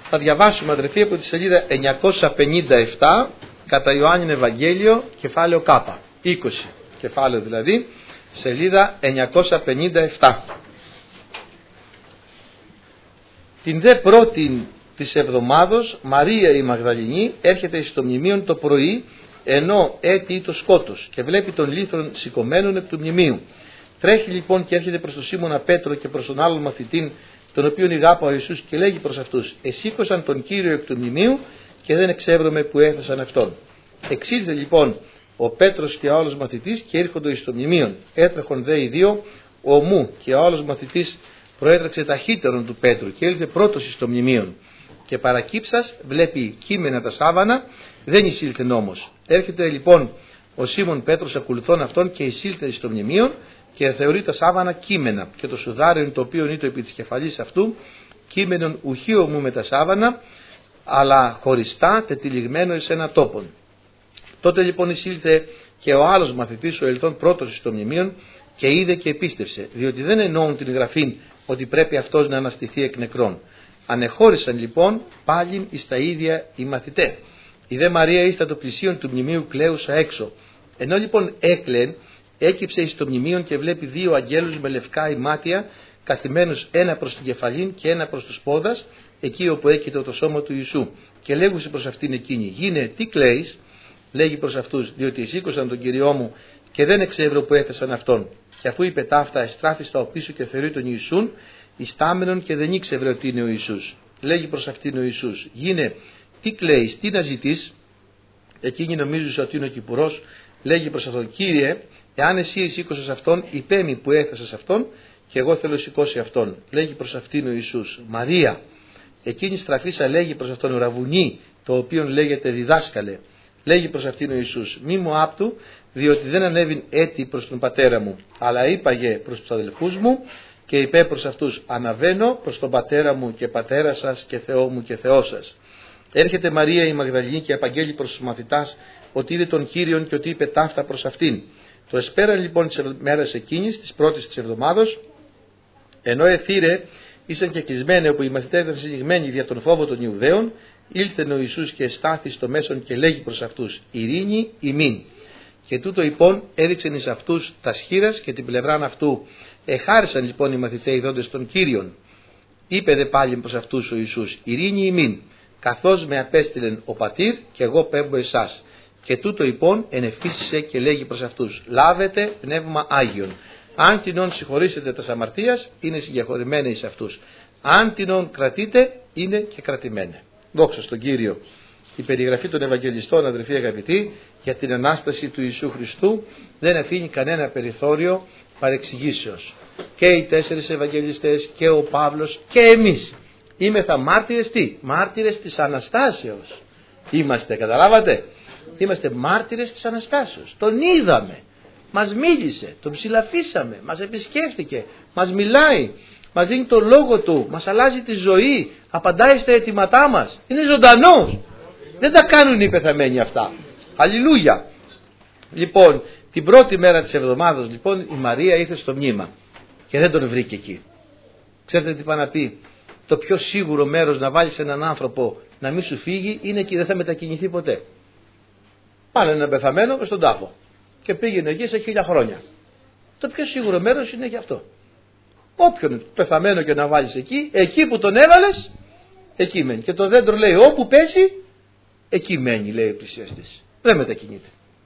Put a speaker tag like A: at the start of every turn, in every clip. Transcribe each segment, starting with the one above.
A: Θα διαβάσουμε, αδερφοί, από τη σελίδα 957 κατά Ιωάννην Ευαγγέλιο, κεφάλαιο Κ. 20 κεφάλαιο δηλαδή, σελίδα 957. Την δε πρώτη της εβδομάδος Μαρία η Μαγδαληνή έρχεται στο μνημείο το πρωί, ενώ έτη το σκότος, και βλέπει τον λίθρον σηκωμένον εκ του μνημείου. Τρέχει λοιπόν και έρχεται προς τον Σίμωνα Πέτρο και προς τον άλλον μαθητήν, τον οποίον ηγάπα ο Ιησούς, και λέγει προς αυτούς: εσήκωσαν τον Κύριο εκ του μνημείου και δεν εξεύρωμε που έθεσαν αυτόν. Εξήλθε λοιπόν ο Πέτρος και ο άλλος μαθητής και ήρχοντο εις το μνημείον. Έτρεχον δε οι δύο ομού, και ο άλλος μαθητής προέτρεξε ταχύτερον του Πέτρου και ήλθε πρώτος εις το μνημείον. Και παρακύψας βλέπει κείμενα τα σάβανα, δεν εισήλθε όμως. Έρχεται λοιπόν ο Σίμων Πέτρος ακολουθών αυτόν και εισήλθε εις το μνημείον, και θεωρεί τα σάβανα κείμενα, και το σουδάριον το οποίο είναι επί της κεφαλής αυτού, κείμενον ουχή ομού με τα σάβανα, αλλά χωριστά τετυλιγμένο εις ένα τόπον. Τότε λοιπόν εισήλθε και ο άλλος μαθητής, ο ελθόν πρώτος εις το μνημείον, και είδε και επίστευσε, διότι δεν εννοούν την γραφήν ότι πρέπει αυτός να αναστηθεί εκ νεκρών. Ανεχώρησαν λοιπόν πάλιν εις τα ίδια οι μαθητέ. Η δε Μαρία ήστα το πλησίον του μνημείου κλαίουσα έξω. Ενώ λοιπόν έκλαιν, έκυψε εις το μνημείον και βλέπει δύο αγγέλους με λευκά ημάτια, καθημένους ένα προς την κεφαλήν και ένα προς τους πόδας, εκεί όπου έκυται το σώμα του Ιησού. Και λέγουσε προς αυτήν εκείνη: γίνε, τι κλαίεις? Λέγει προς αυτούς: διότι σήκωσαν τον Κυριό μου και δεν εξεύρω που έθεσαν αυτόν. Και αφού είπε ταύτα, εστράφη στα οπίσω και θεωρεί τον Ιησούν, ιστάμενον, και δεν ήξευρε ότι είναι ο Ιησούς. Λέγει προς αυτήν ο Ιησούς: γίνε, τι κλαίεις, τι να ζητείς? Εκείνη νομίζουσε ότι είναι ο Κυπουρός. Λέγει προς αυτόν: Κύριε, εάν εσύ σήκωσες αυτόν, υπέμει που έθεσες αυτόν, και εγώ θέλω σηκώσει αυτόν. Λέγει προς αυτήν ο Ιησούς: Μαρία. Εκείνη στραφίσα λέγει προς αυτόν: Ραβουνί, το οποίον λέγεται διδάσκαλε. Λέγει προς αυτήν ο Ιησούς: μη μου άπτου, διότι δεν ανέβην έτη προς τον πατέρα μου, αλλά είπαγε προς τους αδελφούς μου, και είπε προς αυτούς: αναβαίνω προς τον πατέρα μου και πατέρα σας και Θεό μου και Θεό σας. Έρχεται Μαρία η Μαγδαληνή και απαγγέλει προς τους μαθητάς ότι είδε τον Κύριον και ότι είπε ταύτα προς αυτήν. Το εσπέραν λοιπόν τις μέρες εκείνης, της πρώτης της εβδομάδος, ενώ εθύρε ήσαν και κλεισμένοι, όπου οι μαθητές ήταν συλλιγμένοι δια τον φόβο των Ιουδαίων, ήλθε ο Ιησούς και στάθη στο μέσον και λέγει προς αυτούς: ειρήνη ημίν. Και τούτο λοιπόν έδειξεν εις αυτούς τα σχήρας και την πλευράν αυτού. Εχάρισαν λοιπόν οι μαθητές ειδώντες τον Κύριον. Είπε δε πάλι προς αυτούς ο Ιησούς: ειρήνη ημίν, καθώς με απέστειλεν ο πατήρ, και εγώ πέμπω εσάς. Και τούτο λοιπόν ενεφύσισε και λέγει προς αυτούς: λάβετε πνεύμα Άγιον. Αν τινόν συγχωρήσετε τας αμαρτίας, είναι συγχωρημένοι εις αυτούς. Αν τινόν κρατείτε, είναι και κρατημένοι. Δόξα στον Κύριο. Η περιγραφή των Ευαγγελιστών, αδελφοί αγαπητοί, για την Ανάσταση του Ιησού Χριστού δεν αφήνει κανένα περιθώριο παρεξηγήσεως. Και οι 4 Ευαγγελιστές και ο Παύλος και εμείς είμεθα μάρτυρες τι? Μάρτυρες της Αναστάσεως. Είμαστε, καταλάβατε? Είμαστε μάρτυρες της Αναστάσεως. Τον είδαμε, μας μίλησε, τον ψηλαφίσαμε, μας επισκέφθηκε, μας μιλάει, μας δίνει το λόγο του, μας αλλάζει τη ζωή, απαντάει στα αιτήματά μας. Είναι ζωντανός. Δεν τα κάνουν οι πεθαμένοι αυτά. Αλληλούια. Λοιπόν, την πρώτη μέρα της εβδομάδας λοιπόν η Μαρία ήρθε στο μνήμα και δεν τον βρήκε εκεί. Ξέρετε τι πάει να πει? Το πιο σίγουρο μέρος να βάλεις έναν άνθρωπο να μην σου φύγει είναι εκεί, δεν θα μετακινηθεί ποτέ. Πάνε έναν πεθαμένο μες στον τάφο και πήγαινε εκεί σε 1000 χρόνια. Το πιο σίγουρο μέρος είναι γι' αυτό. Όποιον πεθαμένο και να βάλεις εκεί, εκεί που τον έβαλες, εκεί μένει. Και το δέντρο λέει όπου πέσει, εκεί μένει, λέει ο πλησιαστής. Δεν μετακινείται.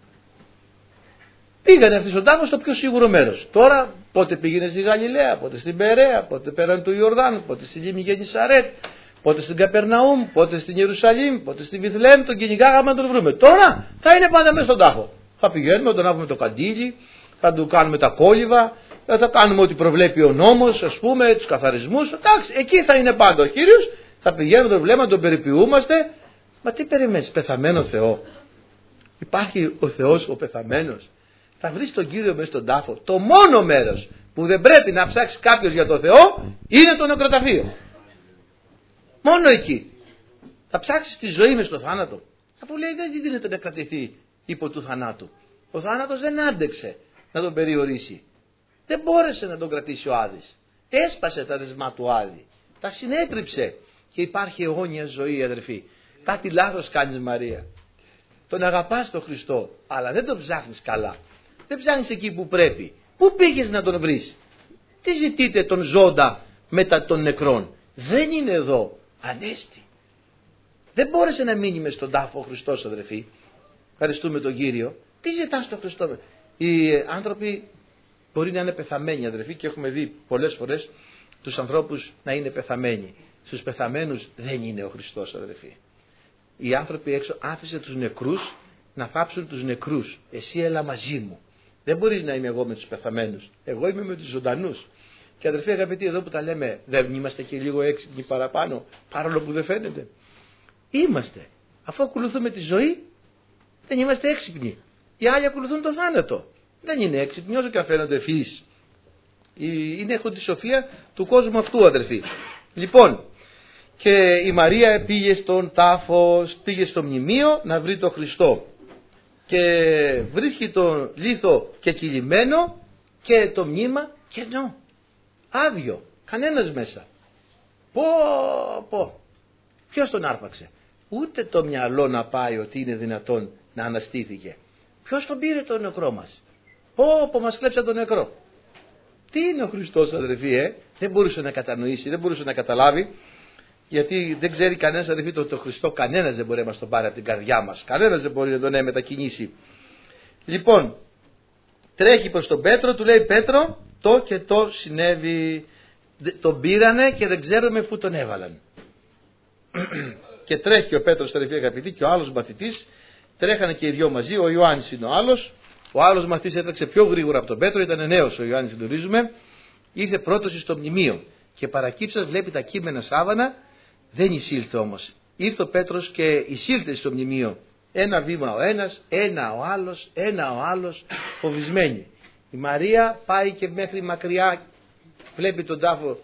A: Πήγανε αυτοί στον τάφο στο πιο σίγουρο μέρος. Τώρα πότε πήγαινε στη Γαλιλαία, πότε στην Περαία, πότε πέραν του Ιορδάνου, πότε στη Λίμνη Γεννησαρέτ, πότε στην Καπερναούμ, πότε στην Ιερουσαλήμ, πότε στη Βιθλεέμ, τον κυνηγάγαμε να τον βρούμε. Τώρα θα είναι πάντα μέσα στον τάφο. Θα πηγαίνουμε, θα τον άβουμε το καντήλι, θα του κάνουμε τα κόλληβα, θα κάνουμε ό,τι προβλέπει ο νόμος, ας πούμε, τους καθαρισμούς. Εντάξει, εκεί θα είναι πάντα ο Κύριος, θα πηγαίνουμε, τον βλέπουμε, τον περιποιούμαστε. Μα τι περιμένεις, πεθαμένο Θεό? Υπάρχει ο Θεός ο πεθαμένος? Θα βρεις τον Κύριο μέσα στον τάφο. Το μόνο μέρος που δεν πρέπει να ψάξει κάποιος για τον Θεό είναι το νεκροταφείο. Μόνο εκεί. Θα ψάξεις τη ζωή μες στο θάνατο. Αφού λέει δεν δίνεται να κρατηθεί υπό του θανάτου. Ο θάνατος δεν άντεξε να τον περιορίσει. Δεν μπόρεσε να τον κρατήσει ο Άδης. Έσπασε τα δεσμά του Άδη. Τα συνέτριψε. και υπάρχει αιώνια ζωή, αδερφοί. Κάτι λάθος κάνεις, Μαρία. Τον αγαπάς τον Χριστό, αλλά δεν τον ψάχνεις καλά. Δεν ψάχνεις εκεί που πρέπει. Πού πήγες να τον βρεις? Τι ζητείτε τον ζώντα μετά των νεκρών? Δεν είναι εδώ. Ανέστη. Δεν μπόρεσε να μείνει μες στον τάφο ο Χριστός, αδερφοί. Ευχαριστούμε τον Κύριο. Τι ζητάς τον Χριστό? Οι άνθρωποι μπορεί να είναι πεθαμένοι, αδερφοί, και έχουμε δει πολλές φορές τους ανθρώπους να είναι πεθαμένοι. Στους πεθαμένους δεν είναι ο Χριστός, αδερφοί. Οι άνθρωποι έξω άφησε τους νεκρούς να θάψουν τους νεκρούς. Εσύ έλα μαζί μου. Δεν μπορεί να είμαι εγώ με τους πεθαμένους. Εγώ είμαι με τους ζωντανούς. Και αδερφοί αγαπητοί, εδώ που τα λέμε, δεν είμαστε και λίγο έξυπνοι παραπάνω, παρόλο που δεν φαίνεται? Είμαστε. Αφού ακολουθούμε τη ζωή, δεν είμαστε έξυπνοι. Οι άλλοι ακολουθούν το θάνατο. Δεν είναι έξυπνοι όσο και αν φαίνονται ευφυείς. Έχουν τη σοφία του κόσμου αυτού, αδερφοί. Λοιπόν, και η Μαρία πήγε στον τάφο, πήγε στο μνημείο να βρει τον Χριστό. Και βρίσκει τον λίθο και κυλιμένο και το μνήμα κενό. Άδειο. Κανένας μέσα. Πω. Ποιος τον άρπαξε? Ούτε το μυαλό να πάει ότι είναι δυνατόν να αναστήθηκε. Ποιος τον πήρε τον νεκρό μας? Πω, μας κλέψαν τον νεκρό. Τι είναι ο Χριστός, αδερφοί, δεν μπορούσε να κατανοήσει, δεν μπορούσε να καταλάβει, γιατί δεν ξέρει κανένας, αδερφοί, το Χριστό κανένας δεν μπορεί να μας τον πάρει από την καρδιά μας. Κανένας δεν μπορεί να τον μετακινήσει. Λοιπόν, τρέχει προς τον Πέτρο, του λέει: Πέτρο, το και το συνέβη. Τον πήρανε και δεν ξέρουμε πού τον έβαλαν. Και τρέχει ο Πέτρος, αδερφοί αγαπητοί, και ο άλλος μαθητής. Τρέχανε και οι δυο μαζί. Ο Ιωάννης είναι ο άλλος. Ο άλλος μαθητής έτρεξε πιο γρήγορα από τον Πέτρο, ήταν νέος ο Ιωάννης, γνωρίζουμε. Ήρθε πρώτος στο μνημείο και παρακύψας βλέπει τα κείμενα σάβανα, δεν εισήλθε όμως. Ήρθε ο Πέτρος και εισήλθε στο μνημείο. Ένα βήμα ο ένας, ένα ο άλλος, φοβισμένοι. Η Μαρία πάει και μέχρι μακριά, βλέπει τον τάφο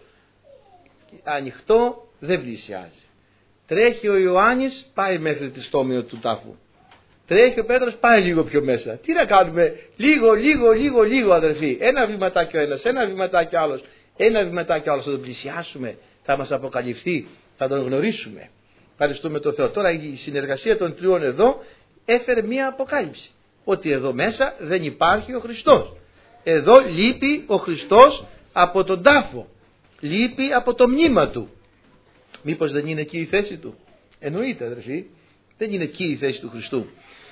A: ανοιχτό, δεν πλησιάζει. Τρέχει ο Ιωάννης, πάει μέχρι τη στόμιο του τάφου. Τρέχει ο Πέτρος, πάει λίγο πιο μέσα. Τι να κάνουμε? Λίγο, αδερφοί. Ένα βηματάκι ο ένας, ένα βηματάκι ο άλλος. Ένα βηματάκι ο άλλος. Θα τον πλησιάσουμε, θα μας αποκαλυφθεί, θα τον γνωρίσουμε. Ευχαριστούμε τον Θεό. Τώρα η συνεργασία των τριών εδώ έφερε μία αποκάλυψη. Ότι εδώ μέσα δεν υπάρχει ο Χριστός. Εδώ λείπει ο Χριστός από τον τάφο. Λείπει από το μνήμα του. Μήπως δεν είναι εκεί η θέση του? Εννοείται, αδερφοί. Δεν είναι εκεί η θέση του Χριστού.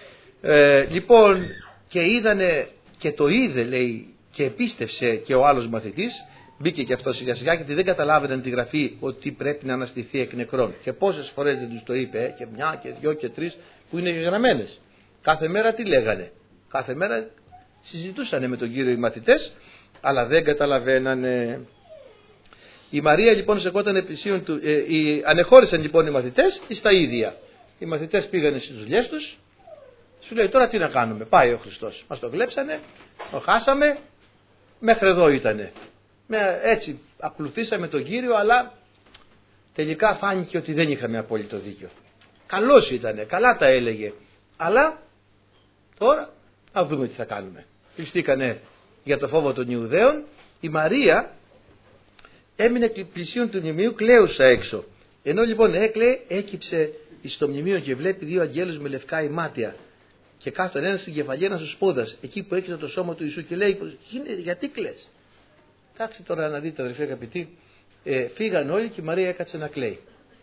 A: Λοιπόν, και είδανε, και το είδε, λέει, και επίστευσε και ο άλλος μαθητής. Μπήκε και αυτό σιγά σιγά, γιατί δεν καταλάβαιναν τη γραφή ότι πρέπει να αναστηθεί εκ νεκρών. Και πόσες φορές δεν τους το είπε, και μια και δυο και τρεις που είναι γραμμένες. Κάθε μέρα τι λέγανε? Κάθε μέρα συζητούσανε με τον Κύριο οι μαθητές, αλλά δεν καταλαβαίνανε. Η Μαρία λοιπόν σεκόταν πλησίον του, ανεχώρησαν λοιπόν οι μαθητές στα ίδια. Οι μαθητές πήγανε στις δουλειές τους, σου λέει τώρα τι να κάνουμε? Πάει ο Χριστός. Μας το βλέψανε, το χάσαμε, μέχρι εδώ ήτανε. Έτσι ακολουθήσαμε τον Κύριο, αλλά τελικά φάνηκε ότι δεν είχαμε απόλυτο δίκιο. Καλός ήτανε, καλά τα έλεγε, αλλά τώρα θα δούμε τι θα κάνουμε. Κλειστήκανε για το φόβο των Ιουδαίων. Η Μαρία έμεινε πλησίον του μνημείου κλαίουσα έξω. Ενώ λοιπόν έκλαιε, έκυψε στο μνημείο και βλέπει δύο αγγέλους με λευκά ημάτια. Και κάθον ένας στην κεφαλή, ένας στους πόδας, εκεί που έκυψε το σώμα του Ιησού, και λέει: γιατί κλαις? Κάτσε τώρα να δείτε, αδερφοί αγαπητοί, φύγαν όλοι και η Μαρία έκατσε να κλαίει.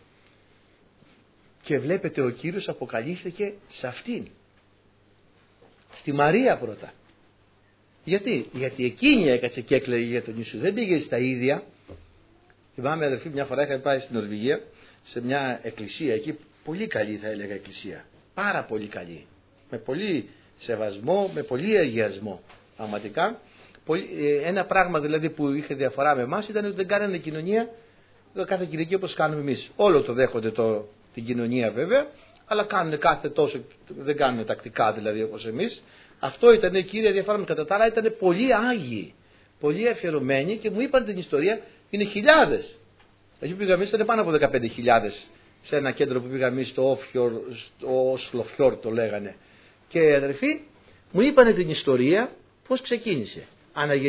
A: Και βλέπετε ο Κύριος αποκαλύφθηκε σε αυτήν. Στη Μαρία πρώτα. Γιατί εκείνη έκατσε και έκλαιγε για τον Ιησού. Δεν πήγε στα ίδια. Θυμάμαι, αδερφοί, μια φορά είχαμε πάει στην Νορβηγία σε μια εκκλησία εκεί, πολύ καλή θα έλεγα εκκλησία. Πάρα πολύ καλή. Με πολύ σεβασμό, με πολύ αγιασμό. Πραγματικά. Ένα πράγμα δηλαδή που είχε διαφορά με εμάς ήταν ότι δεν κάνανε κοινωνία κάθε Κυριακή όπως κάνουμε εμείς. Όλο το δέχονται την κοινωνία βέβαια, αλλά κάνουν κάθε τόσο, δεν κάνουν τακτικά δηλαδή όπως εμείς. Αυτό ήταν η κύρια διαφορά μας. Κατά τα άλλα ήταν πολύ άγιοι, πολύ αφιερωμένοι, και μου είπαν την ιστορία, είναι χιλιάδες. Εκεί που πήγαμε εμείς ήταν πάνω από 15.000 σε ένα κέντρο που πήγαμε εμείς στο Όσλοφιόρ το λέγανε. Και αδερφοί μου είπαν την ιστορία πώς ξεκίνησε.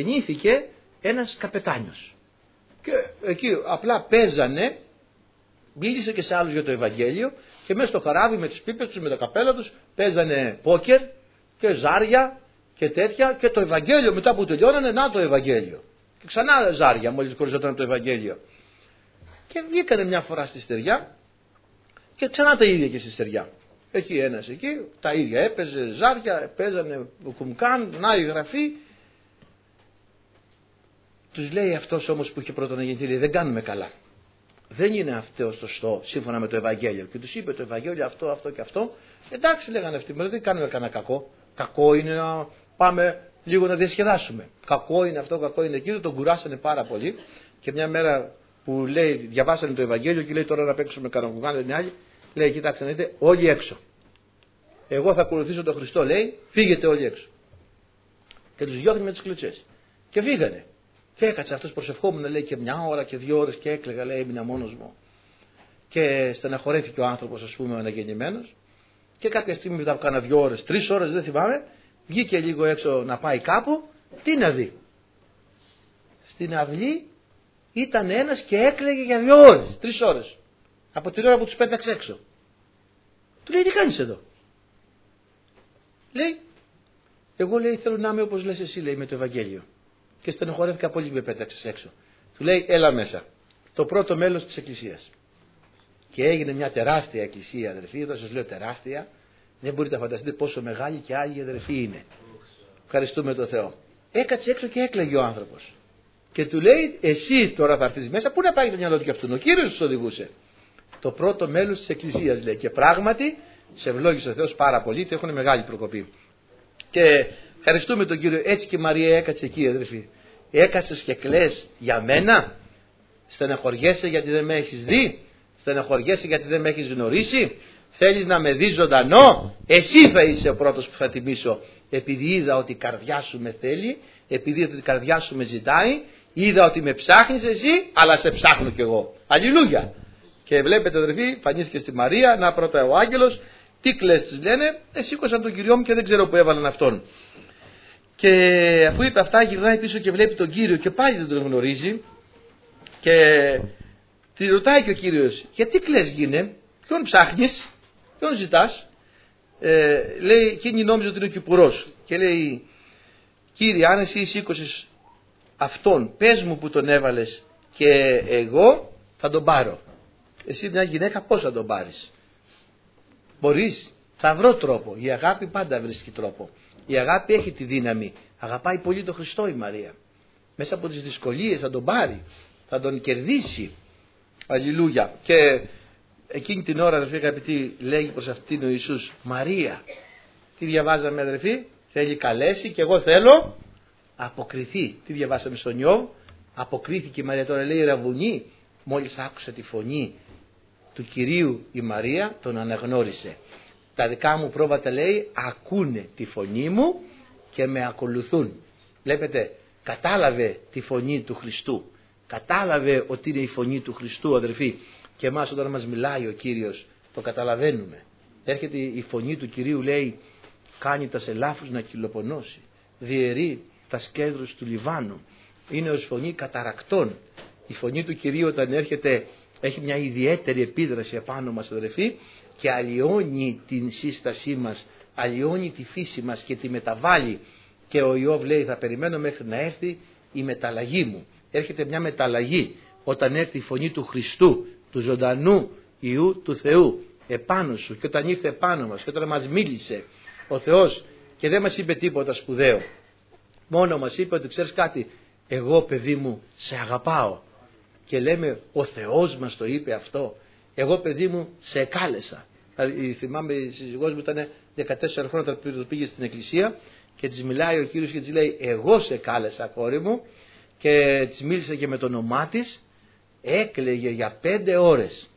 A: Αναγεννήθηκε ένας καπετάνιος και εκεί απλά παίζανε μίλησε και σε άλλους για το Ευαγγέλιο και μέσα στο καράβι με τις πίπες τους, με τα καπέλα τους, παίζανε πόκερ και ζάρια και τέτοια και το Ευαγγέλιο μετά που τελειώνανε, να το Ευαγγέλιο. Και ξανά ζάρια μόλις κοριζόταν το Ευαγγέλιο. Και βγήκανε μια φορά στη στεριά και ξανά τα ίδια και στη στεριά. Έχει ένας εκεί, τα ίδια έπαιζε ζάρια, παίζανε κουμκάν, να η γραφή. Τους λέει αυτός όμως που είχε πρώτον γεννηθεί, λέει, δεν κάνουμε καλά. Δεν είναι αυτό σωστό σύμφωνα με το Ευαγγέλιο. Και τους είπε το Ευαγγέλιο αυτό, αυτό και αυτό. Εντάξει, λέγανε αυτοί, δεν κάνουμε κανένα κακό. Κακό είναι να πάμε λίγο να διασκεδάσουμε. Κακό είναι αυτό, κακό είναι εκείνο. Τον κουράσανε πάρα πολύ. Και μια μέρα που λέει, διαβάσανε το Ευαγγέλιο και λέει τώρα να παίξουμε κανονικά, λένε άλλοι. Λέει, κοιτάξτε να δείτε, όλοι έξω. Εγώ θα ακολουθήσω τον Χριστό, λέει, φύγετε όλοι έξω. Και τους διώχνει με τις κλωτσές. Και φύγανε. Και έκατσε αυτός προσευχόμουν, λέει, και μια ώρα και 2 ώρες και έκλαιγα, λέει, έμεινα μόνος μου. Και στεναχωρέθηκε ο άνθρωπος, ας πούμε, ο αναγεννημένος. Και κάποια στιγμή μετά από κάνα 2 ώρες, 3 ώρες, δεν θυμάμαι, βγήκε λίγο έξω να πάει κάπου. Τι να δει. Στην αυλή ήταν ένας και έκλαιγε για 2 ώρες, 3 ώρες. Από την ώρα που τους πέταξε έξω. Του λέει, τι κάνεις εδώ. Λέει, εγώ, λέει, θέλω να είμαι όπως λες εσύ, λέει, με το Ευαγγέλιο. Και στενοχωρέθηκα πολύ που με πέταξες έξω. Του λέει, έλα μέσα. Το πρώτο μέλος της εκκλησίας. Και έγινε μια τεράστια εκκλησία, αδερφοί. Εδώ σας λέω τεράστια. Δεν μπορείτε να φανταστείτε πόσο μεγάλη και άγιοι αδερφοί είναι. Ευχαριστούμε τον Θεό. Έκατσε έξω και έκλαιγε ο άνθρωπος. Και του λέει, εσύ τώρα θα έρθεις μέσα, πού να πάει το μυαλό του κι αυτόν. Ο Κύριος τους οδηγούσε. Το πρώτο μέλος της εκκλησίας, λέει. Και πράγματι, σε ευλόγησε ο Θεός πάρα πολύ, και έχουν μεγάλη προκοπή. Και ευχαριστούμε τον Κύριο. Έτσι και η Μαρία έκατσε εκεί, αδερφοί. Έκατσες και κλαις για μένα. Στεναχωριέσαι γιατί δεν με έχεις δει. Στεναχωριέσαι γιατί δεν με έχεις γνωρίσει. Θέλεις να με δεις ζωντανό. Εσύ θα είσαι ο πρώτος που θα τιμήσω. Επειδή είδα ότι η καρδιά σου με θέλει. Επειδή είδα ότι η καρδιά σου με ζητάει. Είδα ότι με ψάχνεις εσύ, αλλά σε ψάχνω κι εγώ. Αλληλούια. Και βλέπετε, αδερφοί, φανίστηκε στη Μαρία. Να πρώτα ο άγγελος. Τι κλαις, της λένε. Σήκωσαν τον Κυριό μου και δεν ξέρω που έβαλαν αυτόν. Και αφού είπε αυτά, γυρνάει πίσω και βλέπει τον Κύριο και πάλι δεν τον γνωρίζει. Και τη ρωτάει και ο Κύριος, γιατί κλαις, γίνε, ποιον ψάχνεις, ποιον ζητάς. Λέει, εκείνη νόμιζε ότι είναι ο Κυπουρός. Και λέει, Κύριε, αν εσύ σήκωσες αυτόν, πες μου που τον έβαλες και εγώ θα τον πάρω. Εσύ μια γυναίκα πώς θα τον πάρεις. Μπορείς, θα βρω τρόπο. Η αγάπη πάντα βρίσκει τρόπο. Η αγάπη έχει τη δύναμη. Αγαπάει πολύ τον Χριστό η Μαρία. Μέσα από τις δυσκολίες θα τον πάρει. Θα τον κερδίσει. Αλληλούια. Και εκείνη την ώρα, αδερφοί αγαπητοί, λέγει προς αυτήν ο Ιησούς, Μαρία. Τι διαβάζαμε, αδερφοί. Θέλει καλέσει και εγώ θέλω αποκριθεί. Τι διαβάσαμε στον Ιώβ. Αποκρίθηκε η Μαρία. Τώρα λέει Ραβουνή. Μόλις άκουσε τη φωνή του Κυρίου η Μαρία, τον αναγνώρισε. Τα δικά μου πρόβατα, λέει, ακούνε τη φωνή μου και με ακολουθούν. Βλέπετε, κατάλαβε τη φωνή του Χριστού. Κατάλαβε ότι είναι η φωνή του Χριστού, αδερφοί. Και εμάς όταν μας μιλάει ο Κύριος το καταλαβαίνουμε. Έρχεται η φωνή του Κυρίου, λέει, κάνει τα σελάφους να κυλοπονώσει. Διαιρεί τα σκέδρους του Λιβάνου. Είναι ως φωνή καταρακτών. Η φωνή του Κυρίου όταν έρχεται έχει μια ιδιαίτερη επίδραση επάνω μας, αδερφοί, και αλλοιώνει την σύστασή μας, αλλοιώνει τη φύση μας και τη μεταβάλλει. Και ο Ιώβ λέει, θα περιμένω μέχρι να έρθει η μεταλλαγή μου. Έρχεται μια μεταλλαγή όταν έρθει η φωνή του Χριστού, του ζωντανού Υιού του Θεού επάνω σου. Και όταν ήρθε επάνω μας και όταν μας μίλησε ο Θεός και δεν μας είπε τίποτα σπουδαίο, μόνο μας είπε ότι ξέρεις κάτι, εγώ παιδί μου σε αγαπάω. Και λέμε, ο Θεός μας το είπε αυτό. Εγώ παιδί μου σε κάλεσα. Δηλαδή, θυμάμαι η σύζυγός μου ήταν 14 χρόνια όταν πήγε στην εκκλησία και της μιλάει ο Κύριος και της λέει, εγώ σε κάλεσα, κόρη μου. Και της μίλησε και με το όνομά της. Έκλαιγε για 5 ώρες.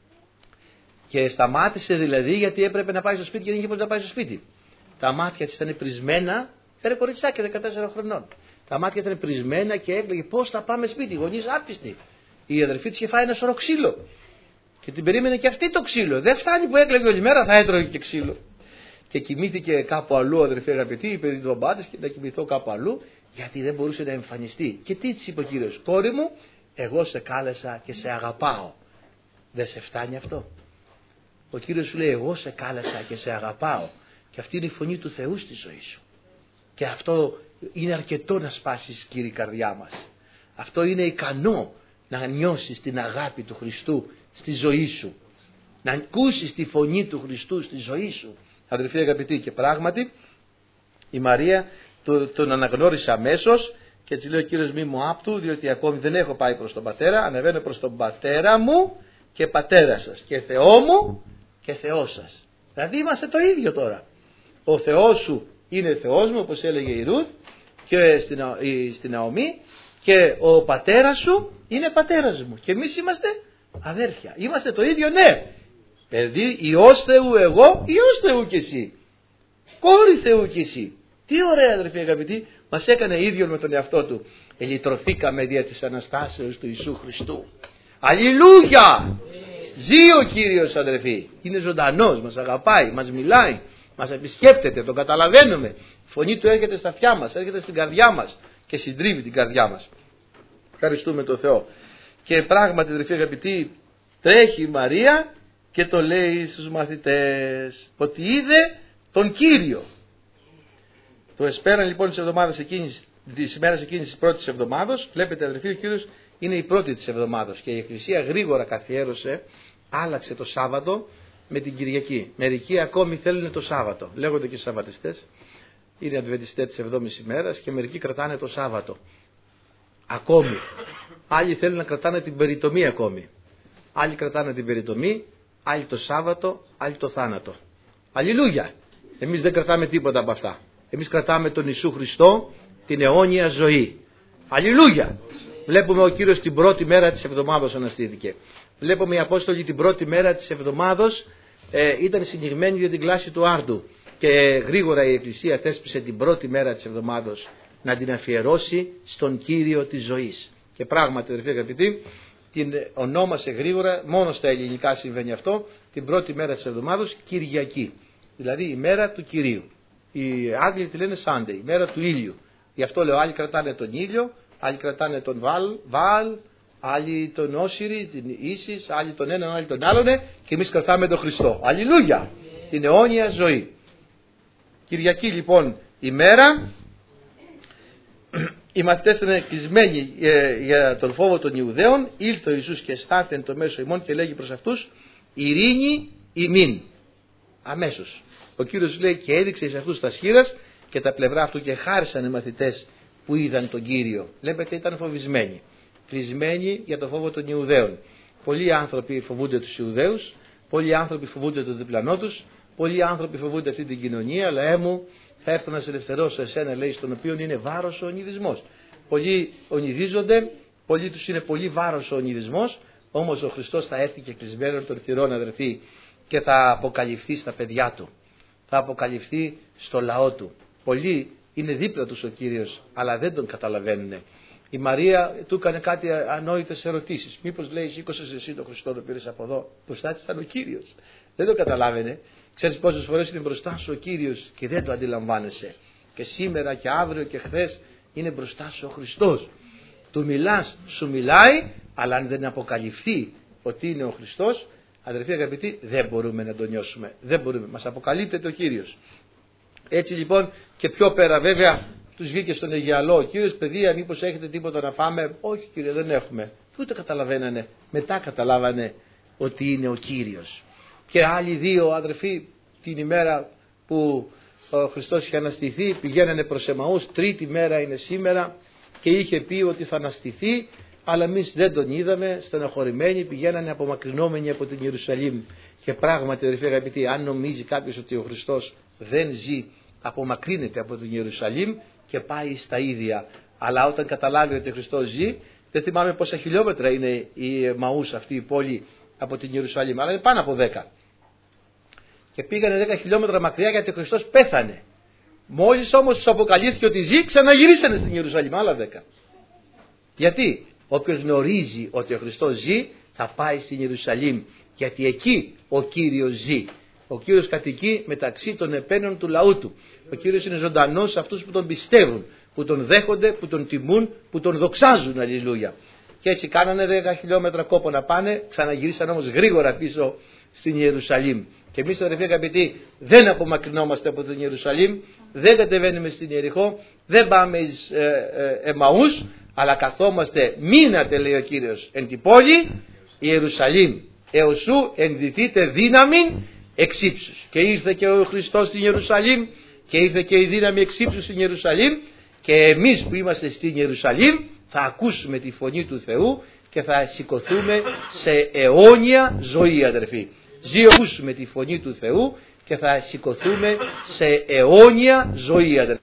A: Και σταμάτησε δηλαδή γιατί έπρεπε να πάει στο σπίτι και δεν είχε πώς να πάει στο σπίτι. Τα μάτια της ήταν πρισμένα. Φέρε κοριτσάκι 14 χρονών. Τα μάτια ήταν πρισμένα και έκλαιγε, πώς θα πάμε σπίτι. Οι γονείς άπιστοι. Η αδερφή της είχε φάει ένα σωρό ξύλο. Και την περίμενε και αυτή το ξύλο. Δεν φτάνει που έκλαιγε όλη μέρα, θα έτρωγε και ξύλο. Και κοιμήθηκε κάπου αλλού, αδερφή αγαπητή, είπε την μπαμπά της και να κοιμηθώ κάπου αλλού, γιατί δεν μπορούσε να εμφανιστεί. Και τι της είπε ο Κύριος, κόρη μου, εγώ σε κάλεσα και σε αγαπάω. Δεν σε φτάνει αυτό? Ο Κύριος σου λέει, εγώ σε κάλεσα και σε αγαπάω, και αυτή είναι η φωνή του Θεού στη ζωή σου. Και αυτό είναι αρκετό να σπάσεις, Κύριε, η καρδιά μας. Αυτό είναι ικανό να νιώσεις την αγάπη του Χριστού στη ζωή σου. Να ακούσεις τη φωνή του Χριστού στη ζωή σου. Αδελφοί αγαπητοί, και πράγματι η Μαρία τον αναγνώρισε αμέσως, και έτσι λέει ο Κύριος, μη μου άπτου, διότι ακόμη δεν έχω πάει προς τον Πατέρα, ανεβαίνω προς τον Πατέρα μου και Πατέρα σας, και Θεό μου και Θεός σας. Δηλαδή είμαστε το ίδιο τώρα. Ο Θεός σου είναι Θεός μου, όπως έλεγε η Ρούθ και στην Ναομή, και ο Πατέρας σου είναι Πατέρας μου, και εμείς είμαστε αδέρφια. Είμαστε το ίδιο, ναι. Παιδί, Υιός Θεού εγώ, Υιός Θεού και εσύ. Κόρη Θεού και εσύ. Τι ωραία, αδερφοί αγαπητοί, μας έκανε ίδιο με τον εαυτό του. Ελυτρωθήκαμε δια της Αναστάσεως του Ιησού Χριστού. Αλληλούια! Ζει ο Κύριος, αδερφοί. Είναι ζωντανός, μας αγαπάει, μας μιλάει, μας επισκέπτεται, τον καταλαβαίνουμε. Η φωνή του έρχεται στα αυτιά μας, έρχεται στην καρδιά μας και συντρίβει την καρδιά μας. Ευχαριστούμε τον Θεό. Και πράγματι, αδερφοί αγαπητοί, τρέχει η Μαρία και το λέει στους μαθητές ότι είδε τον Κύριο. Το εσπέραν λοιπόν της ημέρας εκείνης της πρώτης εβδομάδος. Βλέπετε, αδερφοί, ο Κύριος είναι η πρώτη της εβδομάδος, και η Εκκλησία γρήγορα καθιέρωσε, άλλαξε το Σάββατο με την Κυριακή. Μερικοί ακόμη θέλουν το Σάββατο, λέγονται και Σαββατιστές, είναι Αδβεντιστές της 7ης ημέρας, και μερικοί κρατάνε το Σάββατο ακόμη. Άλλοι θέλουν να κρατάνε την περιτομή ακόμη. Άλλοι κρατάνε την περιτομή, άλλοι το Σάββατο, άλλοι το θάνατο. Αλληλούια! Εμείς δεν κρατάμε τίποτα από αυτά. Εμείς κρατάμε τον Ιησού Χριστό, την αιώνια ζωή. Αλληλούια! Βλέπουμε ο Κύριος την πρώτη μέρα της εβδομάδος αναστήθηκε. Βλέπουμε οι Απόστολοι την πρώτη μέρα της εβδομάδος ήταν συνηγμένοι για την κλάση του Άρτου, και γρήγορα η Εκκλησία θέσπισε την πρώτη μέρα της εβδομάδος να την αφιερώσει στον Κύριο της ζωής. Και πράγματι, αδερφοί αγαπητοί, την ονόμασε γρήγορα, μόνο στα ελληνικά συμβαίνει αυτό, την πρώτη μέρα της εβδομάδος Κυριακή. Δηλαδή η μέρα του Κυρίου. Οι Άγγλοι τη λένε Sunday, η μέρα του ήλιου. Γι' αυτό λέω, άλλοι κρατάνε τον ήλιο, άλλοι κρατάνε τον Βάλ, άλλοι τον Όσιρι, την Ίσης, άλλοι τον έναν, άλλοι τον άλλον, και εμείς κρατάμε τον Χριστό. Αλληλούια! Την αιώνια ζωή. Κυριακή λοιπόν ημέρα. Οι μαθητές ήταν κλεισμένοι για τον φόβο των Ιουδαίων. Ήλθε ο Ιησούς και στάθηκε εν το μέσο ημών και λέγει προς αυτούς, ειρήνη ημίν. Αμέσως. Ο Κύριος λέει, και έδειξε σε αυτούς τα σχήρας και τα πλευρά αυτού, και χάρισαν οι μαθητές που είδαν τον Κύριο. Βλέπετε, ήταν φοβισμένοι. Κλεισμένοι για το φόβο των Ιουδαίων. Πολλοί άνθρωποι φοβούνται τους Ιουδαίους, πολλοί άνθρωποι φοβούνται τον διπλανό τους, πολλοί άνθρωποι φοβούνται αυτή την κοινωνία, αλλά μου θα έρθω να σε ελευθερώσω εσένα, λέει, στον οποίο είναι βάρος ο ονειδισμός. Πολλοί ονειδίζονται, πολλοί τους είναι πολύ βάρος ο ονειδισμός, όμως ο Χριστός θα έρθει και κλεισμένον των θυρών, αδερφοί, και θα αποκαλυφθεί στα παιδιά του. Θα αποκαλυφθεί στο λαό του. Πολλοί είναι δίπλα τους ο Κύριος, αλλά δεν τον καταλαβαίνουν. Η Μαρία του έκανε κάτι ανόητες ερωτήσεις. Μήπως, λέει, σήκωσες εσύ τον Χριστό, το πήρες από εδώ? Μπροστά της ήταν ο Κύριος. Δεν το καταλάβαινε. Ξέρεις πόσες φορές είναι μπροστά σου ο Κύριος και δεν το αντιλαμβάνεσαι? Και σήμερα και αύριο και χθες είναι μπροστά σου ο Χριστός. Του μιλάς, σου μιλάει, αλλά αν δεν αποκαλυφθεί ότι είναι ο Χριστός, αδερφοί αγαπητοί, δεν μπορούμε να το νιώσουμε. Δεν μπορούμε. Μας αποκαλύπτεται ο Κύριος. Έτσι λοιπόν, και πιο πέρα βέβαια, τους βγήκε στον Αιγιαλό ο Κύριος, παιδεία, μήπως έχετε τίποτα να φάμε? Όχι, Κύριε, δεν έχουμε. Ούτε καταλαβαίνανε. Μετά καταλάβανε ότι είναι ο Κύριος. Και άλλοι δύο αδερφοί, την ημέρα που ο Χριστός είχε αναστηθεί, πηγαίνανε προς Εμαούς. Τρίτη μέρα είναι σήμερα, και είχε πει ότι θα αναστηθεί, αλλά εμείς δεν τον είδαμε. Στενοχωρημένοι πηγαίνανε, απομακρυνόμενοι από την Ιερουσαλήμ. Και πράγματι, αδερφοί αγαπητοί, αν νομίζει κάποιος ότι ο Χριστός δεν ζει, απομακρύνεται από την Ιερουσαλήμ και πάει στα ίδια. Αλλά όταν καταλάβει ότι ο Χριστός ζει, δεν θυμάμαι πόσα χιλιόμετρα είναι η Εμαούς, αυτή η πόλη, από την Ιερουσαλήμ, αλλά είναι πάνω από 10. Και πήγανε 10 χιλιόμετρα μακριά, γιατί ο Χριστός πέθανε. Μόλις όμως τους αποκαλύφθηκε ότι ζει, ξαναγυρίσανε στην Ιερουσαλήμ, άλλα 10. Γιατί? Όποιος γνωρίζει ότι ο Χριστός ζει, θα πάει στην Ιερουσαλήμ, γιατί εκεί ο Κύριος ζει. Ο Κύριος κατοικεί μεταξύ των επένων του λαού του. Ο Κύριος είναι ζωντανός σε αυτούς που τον πιστεύουν, που τον δέχονται, που τον τιμούν, που τον δοξάζουν. Αλληλούια. Και έτσι κάνανε 10 χιλιόμετρα κόπο να πάνε, ξαναγυρίσαν όμως γρήγορα πίσω στην Ιερουσαλήμ. Και εμείς, αδερφοί αγαπητοί, δεν απομακρυνόμαστε από την Ιερουσαλήμ, δεν κατεβαίνουμε στην Ιεριχώ, δεν πάμε εις Εμαούς, αλλά καθόμαστε, μείνατε, λέει ο Κύριος, εν την πόλη Ιερουσαλήμ, έως σου ενδυθείτε δύναμην εξύψους. Και ήρθε και ο Χριστός στην Ιερουσαλήμ, και ήρθε και η δύναμη εξύψους στην Ιερουσαλήμ, και εμείς που είμαστε στην Ιερουσαλήμ θα ακούσουμε τη φωνή του Θεού και θα σηκωθούμε σε αιώνια ζωή, αδερφοί. Ακούσουμε τη φωνή του Θεού και θα σηκωθούμε σε αιώνια ζωή, αδερφοί.